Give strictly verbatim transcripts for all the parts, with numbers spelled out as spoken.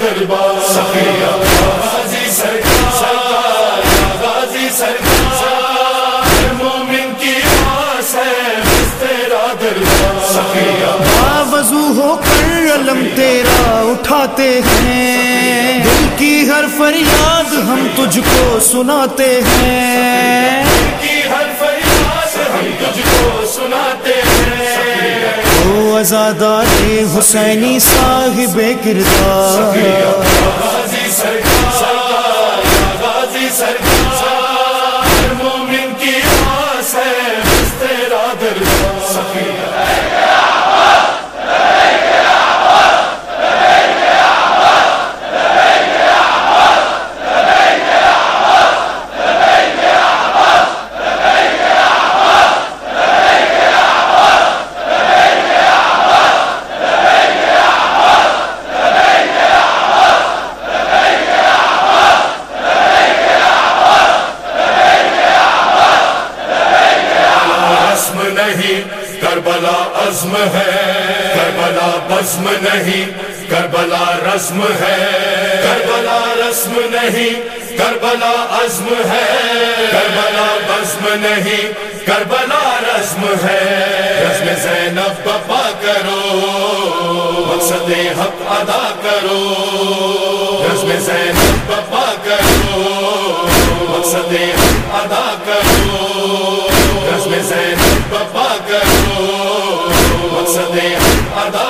دربار سخیہ غازی سرکار غازی سرکار مومن کی آس ہے بس تیرا دربار سخیہ باوضو ہو کر علم تیرا اٹھاتے ہیں دل کی ہر فریاد ہم تجھ کو سناتے ہیں دل کی ہر فریاد ہم تجھ کو سناتے ہیں او عزادار حسینی صاحب کردار غازی سرکار غازی سرکار مومن کی آس ہے بس تیرا دربار سخیہ کربلا عزم ہے کربلا بزم نہیں کربلا رزم ہے کربلا رسم نہیں کربلا عزم ہے کربلا بزم نہیں کربلا رزم ہے رزم زینب بپا کرو مقصد حق ادا کرو رزم زینب بپا کرو مقصد حق ادا کرو رزم زینب بپا کرو مقصد ادا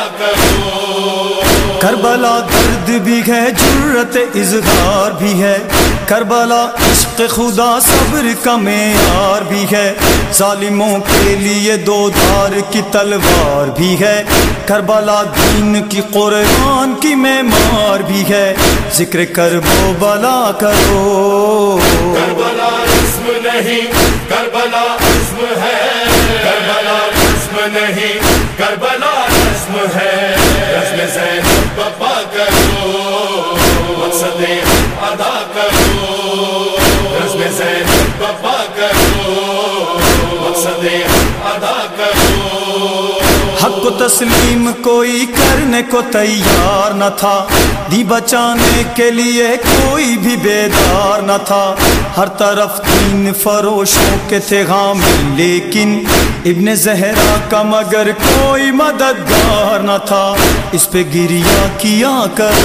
کرو کربلا درد بھی ہے جرت اظہار بھی ہے کربلا عشق خدا صبر کا معیار بھی ہے ظالموں کے لیے دو دھار کی تلوار بھی ہے کربلا دین کی قرآن کی معمار بھی ہے ذکر کربلا کرو کربلا رسم نہیں کربلا عزم ہے کربلا رسم نہیں کربلا رسم ہے رسم زینب بپا کرو مقصد ادا کرو رسم زینب بپا کرو مقصد ادا کرو حق کو تسلیم کوئی کرنے کو تیار نہ تھا دی بچانے کے لیے کوئی بھی بیدار نہ تھا ہر طرف دین فروشوں کے تھے غامی لیکن ابن زہرا کا مگر کوئی مددگار نہ تھا اس پہ گریہ کیا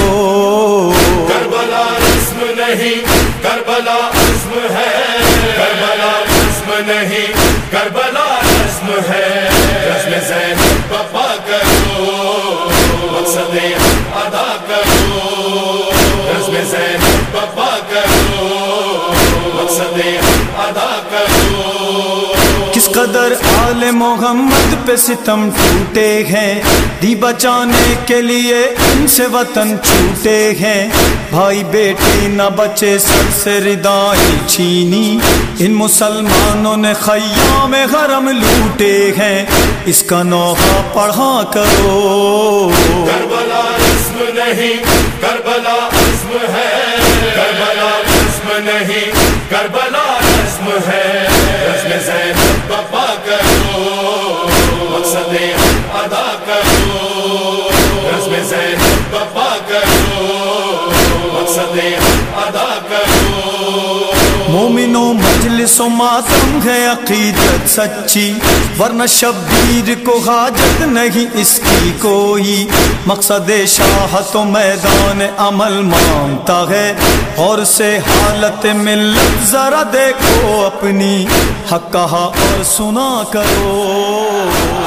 کرو کربلا رسم نہیں کربلا عزم ہے کربلا رسم نہیں کربلا رسم ہے رسم زینب بپا کرو مقصد ادا کرو رسم زینب بپا کرو مقصد ادا کرو کس قدر آل محمد پہ ستم ٹوٹے ہیں دی بچانے کے لیے ان سے وطن چھوٹے ہیں بھائی بیٹے نہ بچے سر سے ردائیں چھینی ان مسلمانوں نے خیام حرم لوٹے ہیں اس کا نوحہ پڑھا کرو کربلا رسم نہیں کربلا عزم ہے کربلا رسم نہیں کربلا رسم ہے رسم زینب بپا کرو مقصد ادا کرو رسم زینب بپا کرو مقصد ادا کرو مومنوں مجلس و ماتم ہے عقیدت سچی ورنہ شبیر کو حاجت نہیں اس کی کوئی مقصد شاہت و میدان عمل مانتا ہے اور سے حالت ملت ذرا دیکھو اپنی حق کہا اور سنا کرو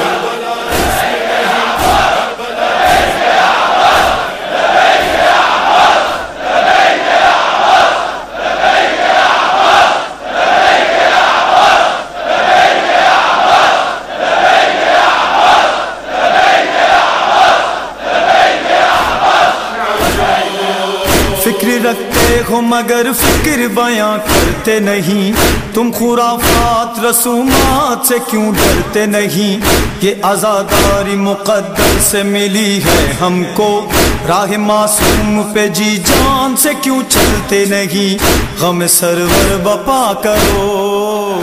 فکر رکھتے ہو مگر فکر بیاں کرتے نہیں تم خرافات رسومات سے کیوں ڈرتے نہیں یہ عزاداری مقدر سے ملی ہے ہم کو راہ معصوم پہ جی جان سے کیوں چلتے نہیں غم سرور بپا کرو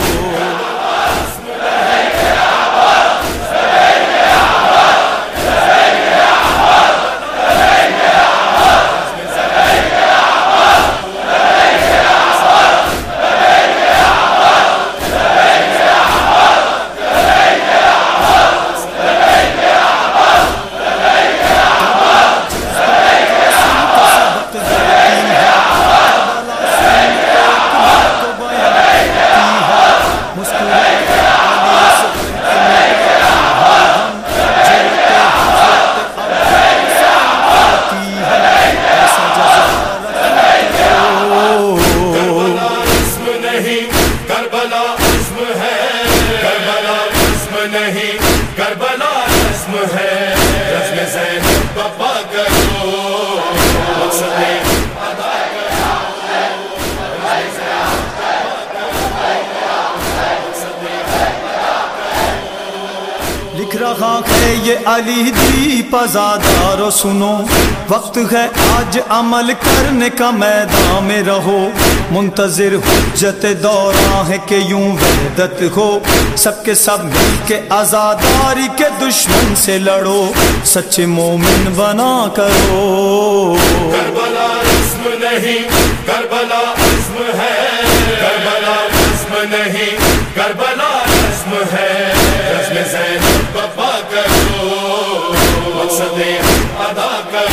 یہ علی دیپ ازادارو سنو، وقت ہے آج عمل کرنے کا میدان میں رہو، منتظر حجت دوران ہے کہ یوں وحدت ہو، سب کے سب مل کے آزاداری کے دشمن سے لڑو، سچے مومن بنا کرو۔ کربلا رسم نہیں کربلا عزم ہے، کربلا رسم نہیں کربلا رسم ہے، رسم زینب بپا کرو، مقصد ادا کرو۔